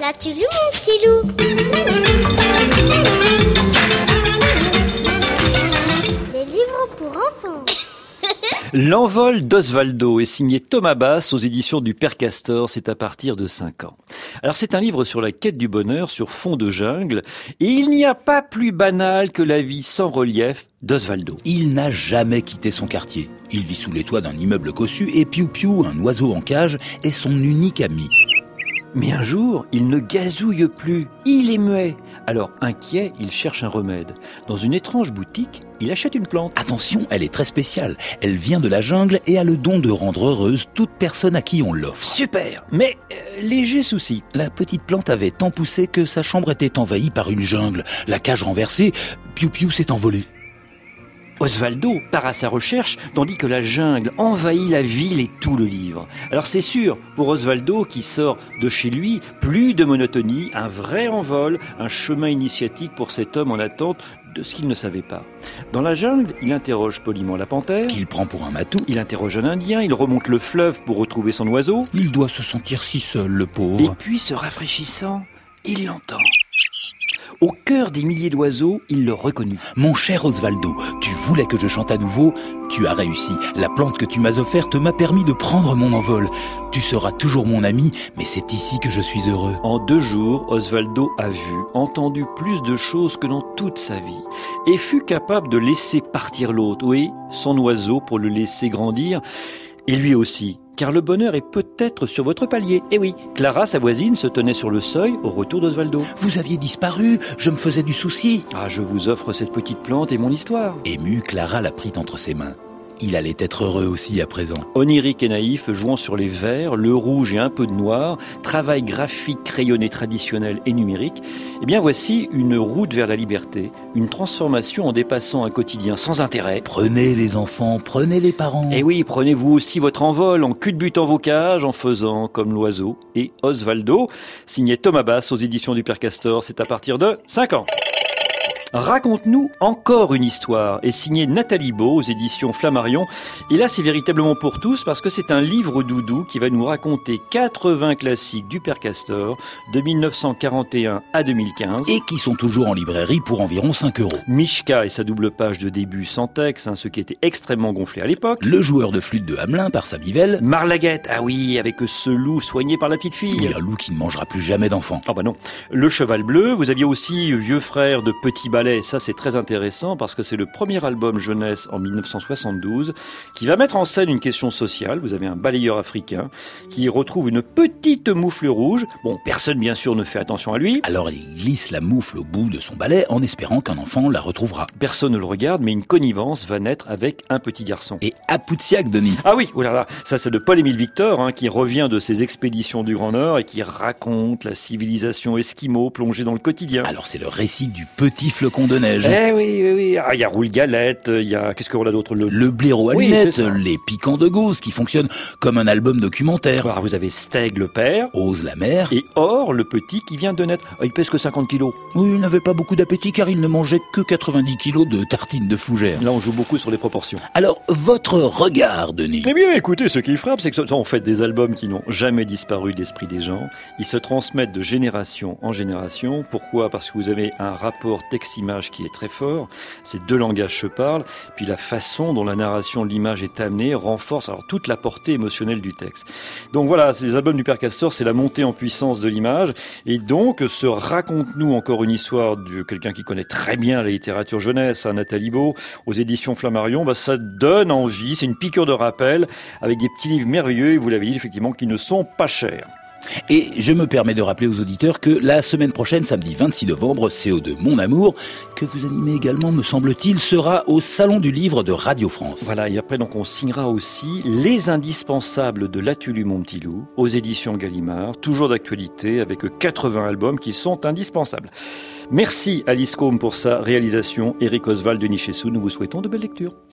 Là, tu loues, mon petit loup. Les livres pour enfants. L'envol d'Osvaldo est signé Thomas Bass aux éditions du Père Castor, c'est à partir de 5 ans. Alors c'est un livre sur la quête du bonheur sur fond de jungle, et il n'y a pas plus banal que la vie sans relief d'Osvaldo. Il n'a jamais quitté son quartier. Il vit sous les toits d'un immeuble cossu et Piou Piou, un oiseau en cage, est son unique ami. Mais un jour, il ne gazouille plus, il est muet. Alors, inquiet, il cherche un remède. Dans une étrange boutique, il achète une plante. Attention, elle est très spéciale. Elle vient de la jungle et a le don de rendre heureuse toute personne à qui on l'offre. Super, mais léger souci. La petite plante avait tant poussé que sa chambre était envahie par une jungle. La cage renversée, Piou Piou s'est envolé. Osvaldo part à sa recherche, tandis que la jungle envahit la ville et tout le livre. Alors c'est sûr, pour Osvaldo qui sort de chez lui, plus de monotonie, un vrai envol, un chemin initiatique pour cet homme en attente de ce qu'il ne savait pas. Dans la jungle, il interroge poliment la panthère, Qu'il prend pour un matou. il interroge un indien, il remonte le fleuve pour retrouver son oiseau, Il doit se sentir si seul, le et pauvre. puis se rafraîchissant, il l'entend. Au cœur des milliers d'oiseaux, il le reconnut. Mon cher Osvaldo, tu voulais que je chante à nouveau, tu as réussi. La plante que tu m'as offerte m'a permis de prendre mon envol. Tu seras toujours mon ami, mais c'est ici que je suis heureux. En 2 jours, Osvaldo a vu, entendu plus de choses que dans toute sa vie, et fut capable de laisser partir l'autre, oui, son oiseau, pour le laisser grandir, et lui aussi. Car le bonheur est peut-être sur votre palier. Eh oui, Clara, sa voisine, se tenait sur le seuil au retour d'Osvaldo. Vous aviez disparu, je me faisais du souci. Ah, je vous offre cette petite plante et mon histoire. Émue, Clara la prit entre ses mains. Il allait être heureux aussi à présent. Onirique et naïf, jouant sur les verts, le rouge et un peu de noir, travail graphique crayonné traditionnel et numérique, eh bien voici une route vers la liberté, une transformation en dépassant un quotidien sans intérêt. Prenez les enfants, prenez les parents. Et oui, prenez-vous aussi votre envol en culbutant vos cages, en faisant comme l'oiseau et Osvaldo, signé Thomas Bass aux éditions du Père Castor, c'est à partir de 5 ans. Raconte-nous encore une histoire est signé Nathalie Beau aux éditions Flammarion. Et là, c'est véritablement pour tous parce que c'est un livre doudou qui va nous raconter 80 classiques du Père Castor de 1941 à 2015. Et qui sont toujours en librairie pour environ 5 €. Mishka et sa double page de début sans texte, ce qui était extrêmement gonflé à l'époque. Le joueur de flûte de Hamelin par Samivelle. Marlaguette, ah oui, avec ce loup soigné par la petite fille. Oui, un loup qui ne mangera plus jamais d'enfants. Ah bah non. Le Cheval Bleu, vous aviez aussi Vieux Frère de Petit Ballet, ça c'est très intéressant parce que c'est le premier album jeunesse en 1972 qui va mettre en scène une question sociale. Vous avez un balayeur africain qui retrouve une petite moufle rouge. Bon, personne bien sûr ne fait attention à lui. Alors il glisse la moufle au bout de son balai en espérant qu'un enfant la retrouvera. Personne ne le regarde, mais une connivence va naître avec un petit garçon. Et Apoutsiak, Denis. Ah oui, oh là là, ça c'est de Paul-Émile Victor qui revient de ses expéditions du Grand Nord et qui raconte la civilisation esquimau plongée dans le quotidien. Alors c'est le récit du petit flocon de neige. Eh oui, oui, oui. Ah, il y a Roule Galette, il y a, qu'est-ce qu'on a d'autre? Le blaireau à Oui, lunettes, c'est ça. les piquants de Gauze qui fonctionnent comme un album documentaire. Alors, vous avez Steg le père Ose la mère. et Or le petit qui vient de naître. Ah, il pèse que 50 kilos. Oui, il n'avait pas beaucoup d'appétit car il ne mangeait que 90 kilos de tartines de fougère. Là, on joue beaucoup sur les proportions. Alors, votre regard, Denis. Eh bien, écoutez, ce qui frappe, c'est que en fait des albums qui n'ont jamais disparu de l'esprit des gens. Ils se transmettent de génération en génération. Pourquoi? Parce que vous avez un rapport texte-image qui est très fort. Ces 2 langages se parlent. Puis la façon dont la narration de l'image est amenée renforce alors toute la portée émotionnelle du texte. Donc voilà, les albums du Père Castor, c'est la montée en puissance de l'image. Et donc, ce raconte-nous encore une histoire de quelqu'un qui connaît très bien la littérature jeunesse, Nathalie Beau, aux éditions Flammarion, ça donne envie. C'est une piqûre de rappel avec des petits livres merveilleux, et vous l'avez dit effectivement, qui ne sont pas chers. Et je me permets de rappeler aux auditeurs que la semaine prochaine, samedi 26 novembre, CO2 Mon Amour, que vous animez également, me semble-t-il, sera au Salon du Livre de Radio France. Voilà, et après donc on signera aussi Les Indispensables de L'Atulu Mon Petit Loup aux éditions Gallimard, toujours d'actualité avec 80 albums qui sont indispensables. Merci Alice Combe pour sa réalisation. Éric Oswald, Denis Chessou, nous vous souhaitons de belles lectures.